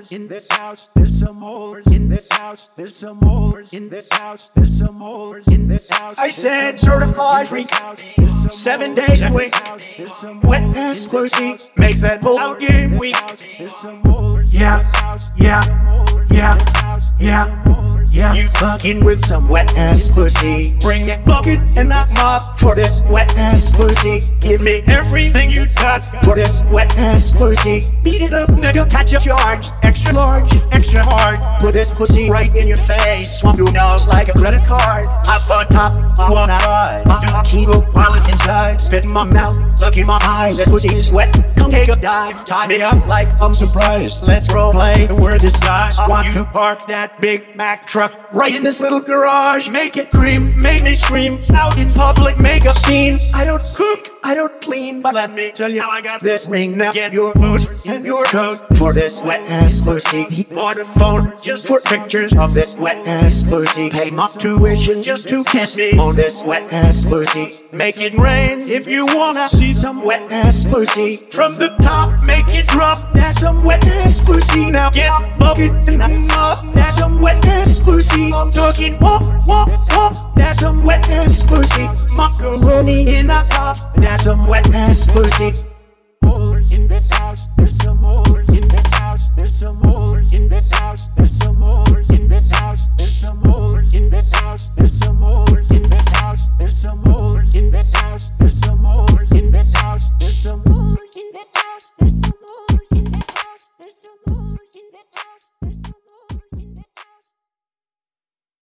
whores in this house. There's some whores in this house. There's some whores in this house. There's some whores in this house. I said certified freak, 7 days a week. Wet ass pussy makes that pull out game weak. Yeah, yeah, yeah, yeah. Yeah, you fucking with some wet ass pussy. Bring that bucket and that mop for this wet ass pussy. Give me everything you got for this wet ass pussy. Beat it up, nigga, catch a charge. Extra large, extra hard. Put this pussy right in your face. Swamp your nose like a credit card. Hop on top, I wanna ride. I keep a while it's inside. Spit in my mouth, look in my eye. This pussy is wet, come take a dive. Tie me up like I'm surprised. Let's role play the word disguise. I want to park that Big Mac truck right in this little garage. Make it cream, make me scream. Out in public, make a scene. I don't cook, I don't clean, but let me tell you how I got this ring. Now get your boots and your coat for this wet ass pussy. He bought a phone just for pictures of this wet ass pussy. Pay my tuition just to kiss me on this wet ass pussy. Make it rain if you wanna see some wet ass pussy. From the top, make it drop. That's some wet ass pussy. Now get a bucket and a mop. That's some wet ass pussy. I'm talking whoop, whoop, whoop. That's some wet ass pussy. Macaroni in a cup. That's some wet ass pussy. Whores in this house. There's some whores.